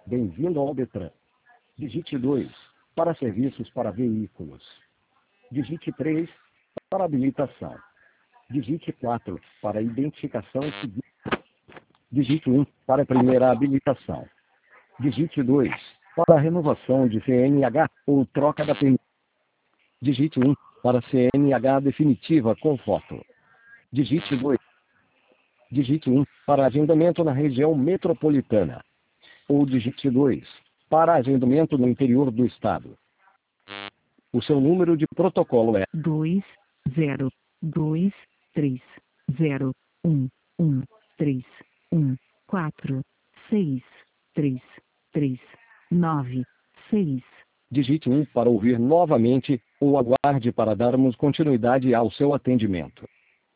Bem-vindo ao Detran. Digite 2 para serviços para veículos. Digite 3 para habilitação. Digite 4 para identificação civil. Digite 1 para a primeira habilitação. Digite 2 para a renovação de CNH ou troca da permissão. Digite 1 para CNH definitiva com foto. Digite 2. Digite 1 para agendamento na região metropolitana. Ou digite 2 para agendamento no interior do estado. O seu número de protocolo é 202131133936. Digite 1 para ouvir novamente, ou aguarde para darmos continuidade ao seu atendimento.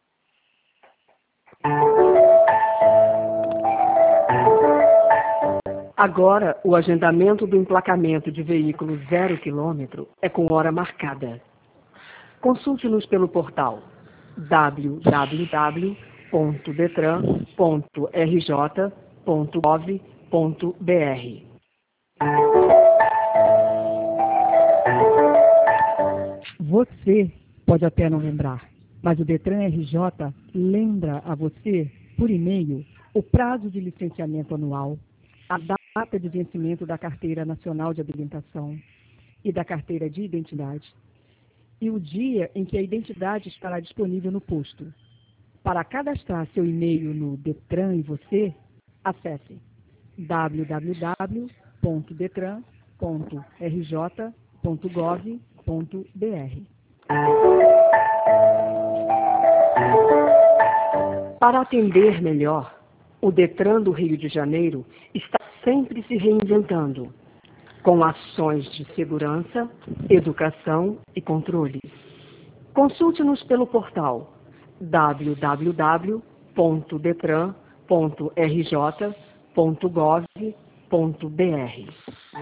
Agora, o agendamento do emplacamento de veículo 0 km é com hora marcada. Consulte-nos pelo portal www.detran.rj.gov.br. Você pode até não lembrar, mas o Detran RJ lembra a você, por e-mail, o prazo de licenciamento anual, a data de vencimento da Carteira Nacional de Habilitação e da Carteira de Identidade, e o dia em que a identidade estará disponível no posto. Para cadastrar seu e-mail no Detran e você, acesse www.detran.rj.gov.br. Para atender melhor, o Detran do Rio de Janeiro está sempre se reinventando, com ações de segurança, educação e controle. Consulte-nos pelo portal www.detran.rj.gov.br.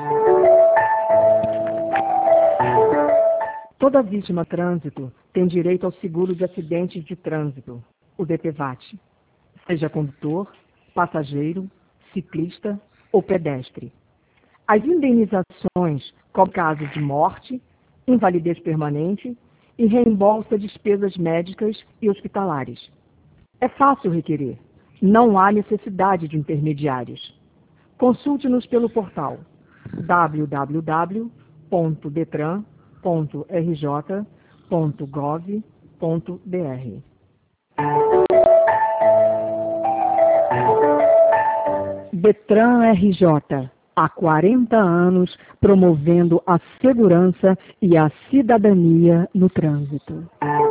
Toda vítima de trânsito tem direito ao seguro de acidentes de trânsito, o DPVAT, seja condutor, passageiro, ciclista ou pedestre. As indenizações cobrem casos de morte, invalidez permanente e reembolsa despesas médicas e hospitalares. É fácil requerer, não há necessidade de intermediários. Consulte-nos pelo portal www.detran.rj.gov.br. Detran RJ, há 40 anos promovendo a segurança e a cidadania no trânsito.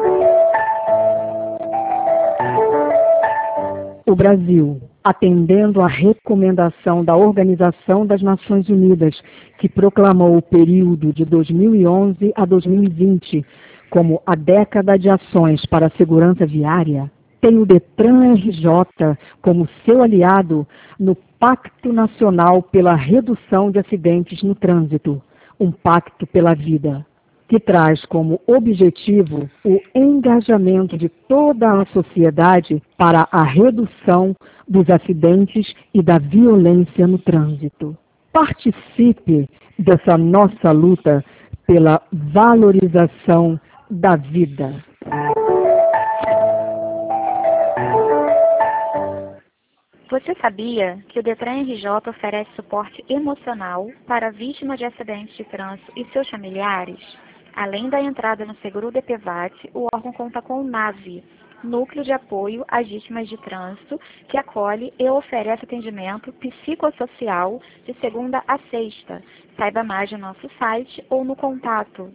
O Brasil, atendendo à recomendação da Organização das Nações Unidas, que proclamou o período de 2011 a 2020 como a década de ações para a segurança viária, tem o Detran RJ como seu aliado no Pacto Nacional pela Redução de Acidentes no Trânsito, um pacto pela vida, que traz como objetivo o engajamento de toda a sociedade para a redução dos acidentes e da violência no trânsito. Participe dessa nossa luta pela valorização da vida. Você sabia que o Detran RJ oferece suporte emocional para vítimas de acidentes de trânsito e seus familiares? Além da entrada no seguro DPVAT, o órgão conta com o NAVE, Núcleo de Apoio às Vítimas de Trânsito, que acolhe e oferece atendimento psicossocial de segunda a sexta. Saiba mais no nosso site ou no contato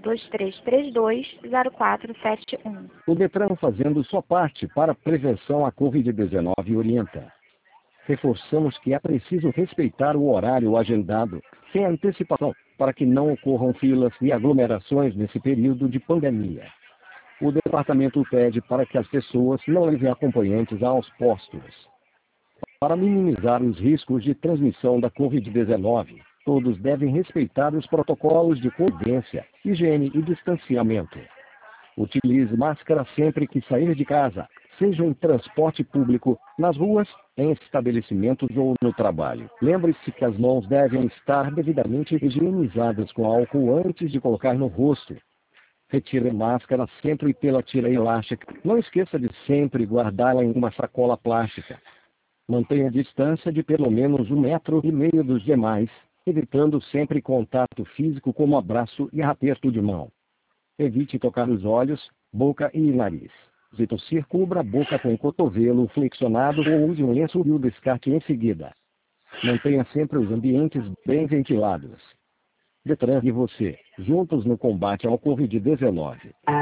2332-0471. O Detran, fazendo sua parte para a prevenção à Covid-19, orienta. Reforçamos que é preciso respeitar o horário agendado, sem antecipação, para que não ocorram filas e aglomerações nesse período de pandemia. O departamento pede para que as pessoas não levem acompanhantes aos postos. Para minimizar os riscos de transmissão da Covid-19, todos devem respeitar os protocolos de convivência, higiene e distanciamento. Utilize máscara sempre que sair de casa, seja em transporte público, nas ruas, em estabelecimentos ou no trabalho. Lembre-se que as mãos devem estar devidamente higienizadas com álcool antes de colocar no rosto. Retire a máscara sempre pela tira elástica. Não esqueça de sempre guardá-la em uma sacola plástica. Mantenha a distância de pelo menos 1,5 metro dos demais, evitando sempre contato físico como abraço e aperto de mão. Evite tocar os olhos, boca e nariz. Se tossir, cubra a boca com o cotovelo flexionado ou use um lenço e o descarte em seguida. Mantenha sempre os ambientes bem ventilados. Detran e você, juntos no combate ao Covid-19.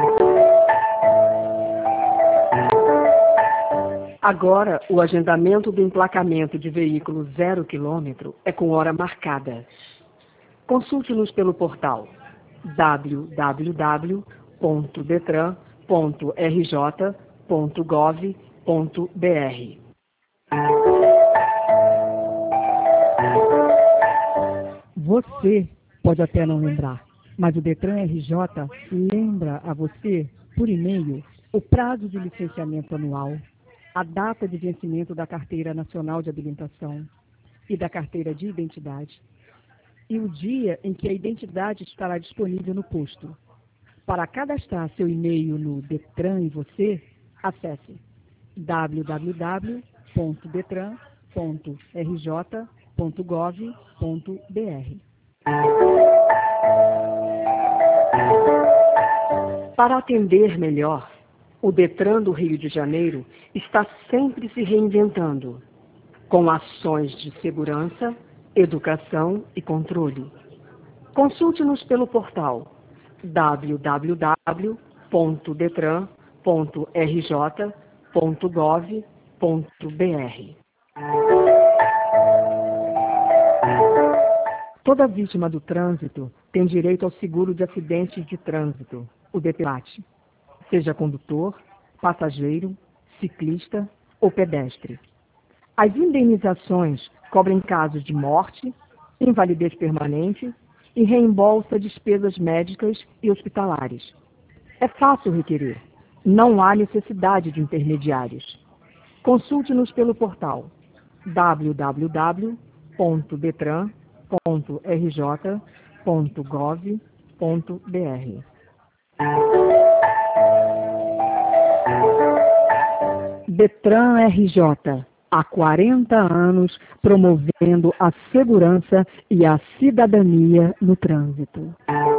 Agora, o agendamento do emplacamento de veículo 0 km é com hora marcada. Consulte-nos pelo portal www.detran.rj.gov.br. Você pode até não lembrar, mas o Detran RJ lembra a você, por e-mail, o prazo de licenciamento anual, a data de vencimento da Carteira Nacional de Habilitação e da Carteira de Identidade, e o dia em que a identidade estará disponível no posto. Para cadastrar seu e-mail no Detran e você, acesse www.detran.rj.gov.br. Para atender melhor, o Detran do Rio de Janeiro está sempre se reinventando, com ações de segurança, educação e controle. Consulte-nos pelo portal www.detran.rj.gov.br. Toda vítima do trânsito tem direito ao seguro de acidentes de trânsito, o DPVAT, seja condutor, passageiro, ciclista ou pedestre. As indenizações cobrem casos de morte, invalidez permanente e reembolsa despesas médicas e hospitalares. É fácil requerer. Não há necessidade de intermediários. Consulte-nos pelo portal www.detran.rj.gov.br. Detran RJ, há 40 anos promovendo a segurança e a cidadania no trânsito.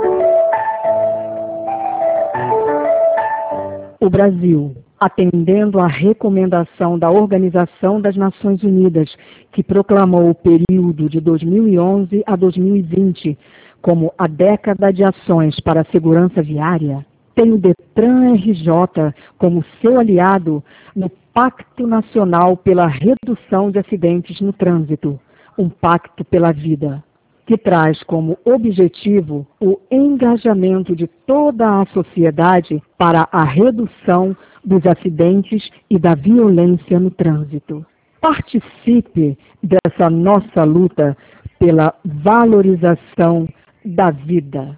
O Brasil, atendendo à recomendação da Organização das Nações Unidas, que proclamou o período de 2011 a 2020 como a década de ações para a segurança viária, tem o Detran RJ como seu aliado no Pacto Nacional pela Redução de Acidentes no Trânsito, um pacto pela vida, que traz como objetivo o engajamento de toda a sociedade para a redução dos acidentes e da violência no trânsito. Participe dessa nossa luta pela valorização da vida.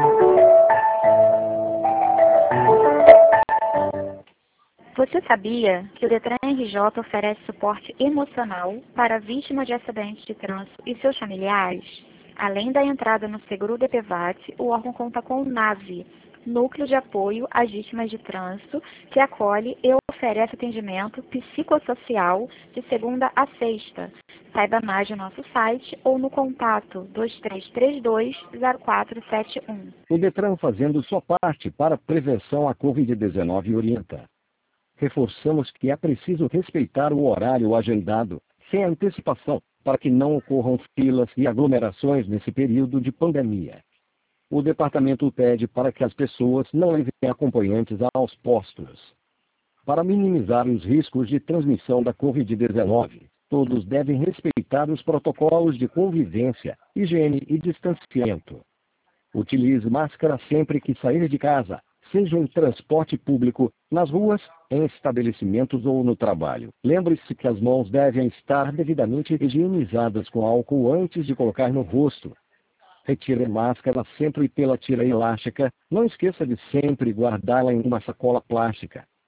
Você sabia que o Detran RJ oferece suporte emocional para vítimas de acidentes de trânsito e seus familiares? Além da entrada no seguro DPVAT, o órgão conta com o NAVE, Núcleo de Apoio às Vítimas de Trânsito, que acolhe e oferece atendimento psicossocial de segunda a sexta. Saiba mais no nosso site ou no contato 2332-0471. O Detran, fazendo sua parte para a prevenção à Covid-19, orienta. Reforçamos que é preciso respeitar o horário agendado, sem antecipação, para que não ocorram filas e aglomerações nesse período de pandemia. O departamento pede para que as pessoas não levem acompanhantes aos postos. Para minimizar os riscos de transmissão da Covid-19, todos devem respeitar os protocolos de convivência, higiene e distanciamento. Utilize máscara sempre que sair de casa, seja em transporte público, nas ruas, em estabelecimentos ou no trabalho. Lembre-se que as mãos devem estar devidamente higienizadas com álcool antes de colocar no rosto. Retire a máscara sempre pela tira elástica. Não esqueça de sempre guardá-la em uma sacola plástica.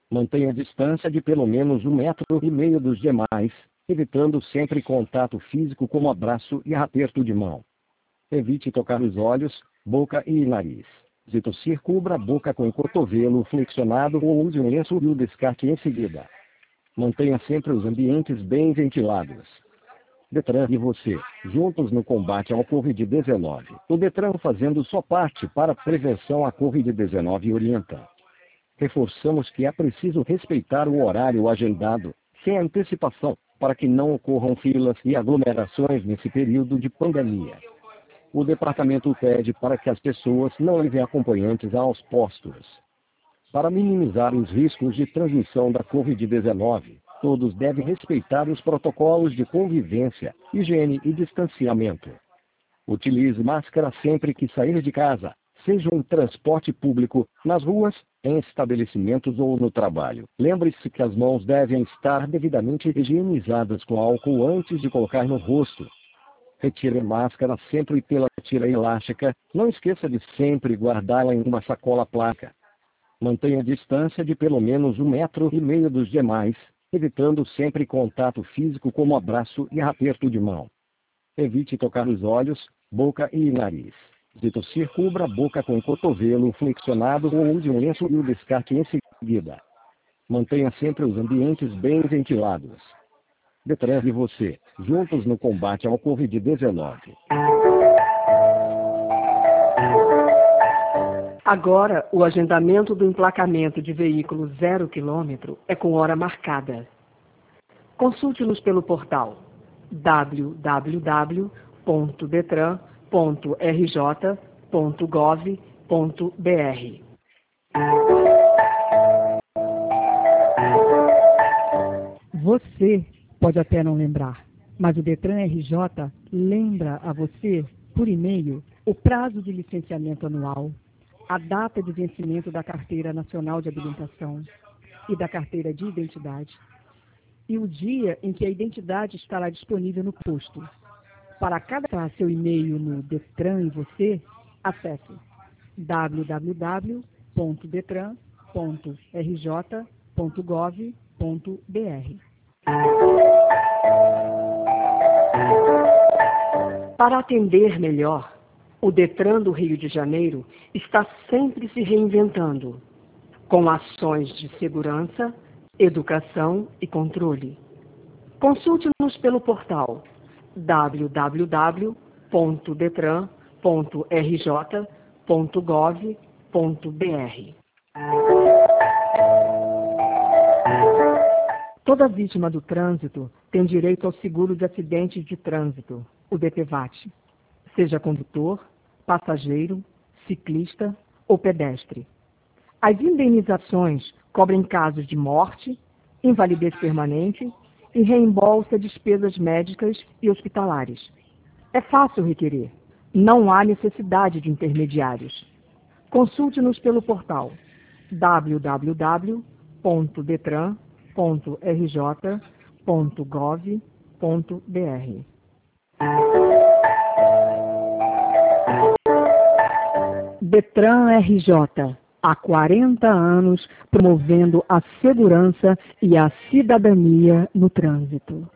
Mantenha a distância de pelo menos 1,5 metros dos demais, evitando sempre contato físico como abraço e aperto de mão. Evite tocar os olhos, boca e nariz. Se tossir, cubra a boca com o cotovelo flexionado ou use um lenço e o descarte em seguida. Mantenha sempre os ambientes bem ventilados. Detran e você, juntos no combate ao Covid-19. O Detran fazendo sua parte para a prevenção à Covid-19 orienta. Reforçamos que é preciso respeitar o horário agendado, sem antecipação, para que não ocorram filas e aglomerações nesse período de pandemia. O departamento pede para que as pessoas não levem acompanhantes aos postos. Para minimizar os riscos de transmissão da Covid-19, todos devem respeitar os protocolos de convivência, higiene e distanciamento. Utilize máscara sempre que sair de casa, seja em transporte público, nas ruas, em estabelecimentos ou no trabalho. Lembre-se que as mãos devem estar devidamente higienizadas com álcool antes de colocar no rosto. Retire a máscara sempre pela tira elástica. Não esqueça de sempre guardá-la em uma sacola plástica. Mantenha a distância de pelo menos 1,5 metros dos demais, evitando sempre contato físico como abraço e aperto de mão. Evite tocar os olhos, boca e nariz. Se tossir, cubra a boca com o cotovelo flexionado ou use um lenço e o descarte em seguida. Mantenha sempre os ambientes bem ventilados. Detran e você, juntos no combate ao Covid-19. Agora, o agendamento do emplacamento de veículo 0 km é com hora marcada. Consulte-nos pelo portal www.detran.rj.gov.br. Você pode até não lembrar, mas o Detran RJ lembra a você, por e-mail, o prazo de licenciamento anual, a data de vencimento da Carteira Nacional de Habilitação e da Carteira de Identidade, e o dia em que a identidade estará disponível no posto. Para cadastrar seu e-mail no Detran e você, acesse www.detran.rj.gov.br. Para atender melhor, o Detran do Rio de Janeiro está sempre se reinventando, com ações de segurança, educação e controle. Consulte-nos pelo portal www.detran.rj.gov.br. Toda vítima do trânsito tem direito ao seguro de acidentes de trânsito, o DPVAT, seja condutor, passageiro, ciclista ou pedestre. As indenizações cobrem casos de morte, invalidez permanente e reembolsa despesas médicas e hospitalares. É fácil requerer. Não há necessidade de intermediários. Consulte-nos pelo portal www.detran.rj.gov.br. Detran RJ, há 40 anos promovendo a segurança e a cidadania no trânsito.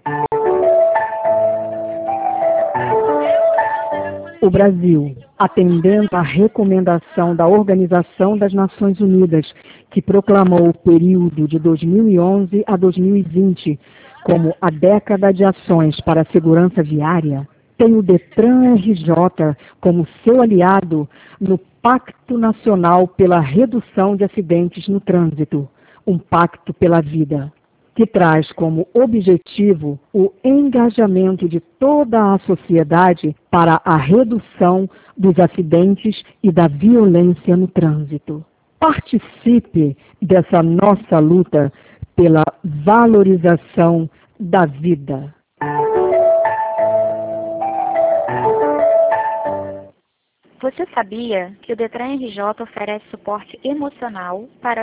O Brasil, atendendo à recomendação da Organização das Nações Unidas, que proclamou o período de 2011 a 2020 como a década de ações para a segurança viária, tem o Detran RJ como seu aliado no Pacto Nacional pela Redução de Acidentes no Trânsito, um pacto pela vida, que traz como objetivo o engajamento de toda a sociedade para a redução dos acidentes e da violência no trânsito. Participe dessa nossa luta pela valorização da vida. Você sabia que o Detran RJ oferece suporte emocional para